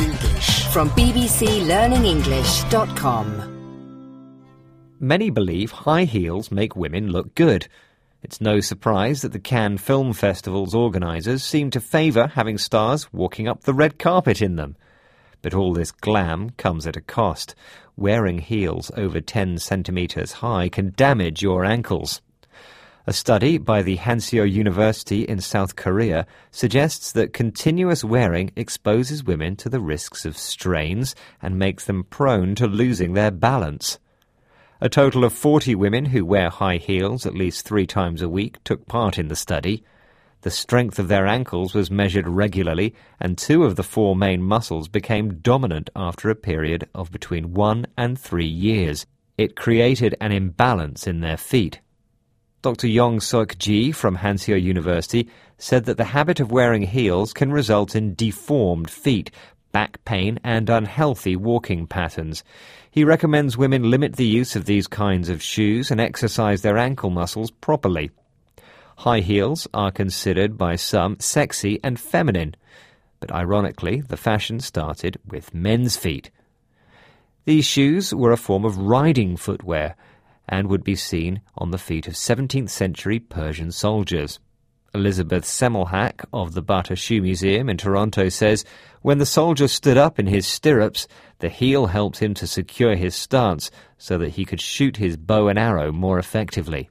English from bbclearningenglish.com. Many believe high heels make women look good. It's no surprise that the Cannes Film Festival's organisers seem to favour having stars walking up the red carpet in them. But all this glam comes at a cost. Wearing heels over 10 centimetres high can damage your ankles. A study by the Hanseo University in South Korea suggests that continuous wearing exposes women to the risks of strains and makes them prone to losing their balance. A total of 40 women who wear high heels at least 3 times a week took part in the study. The strength of their ankles was measured regularly, and 2 of the 4 main muscles became dominant after a period of between 1 and 3 years. It created an imbalance in their feet. Dr. Yong-Suk Ji from Hanseo University said that the habit of wearing heels can result in deformed feet, back pain and unhealthy walking patterns. He recommends women limit the use of these kinds of shoes and exercise their ankle muscles properly. High heels are considered by some sexy and feminine, but ironically the fashion started with men's feet. These shoes were a form of riding footwear and would be seen on the feet of 17th century Persian soldiers. Elizabeth Semmelhack of the Bata Shoe Museum in Toronto says, when the soldier stood up in his stirrups, the heel helped him to secure his stance so that he could shoot his bow and arrow more effectively.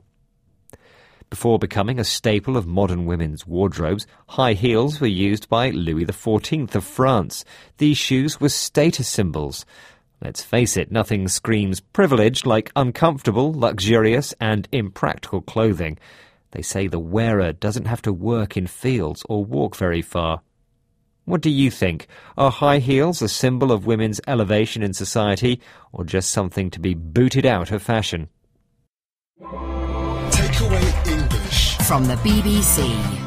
Before becoming a staple of modern women's wardrobes, high heels were used by Louis XIV of France. These shoes were status symbols. Let's face it, nothing screams privilege like uncomfortable, luxurious and impractical clothing. They say the wearer doesn't have to work in fields or walk very far. What do you think? Are high heels a symbol of women's elevation in society, or just something to be booted out of fashion? Takeaway English from the BBC.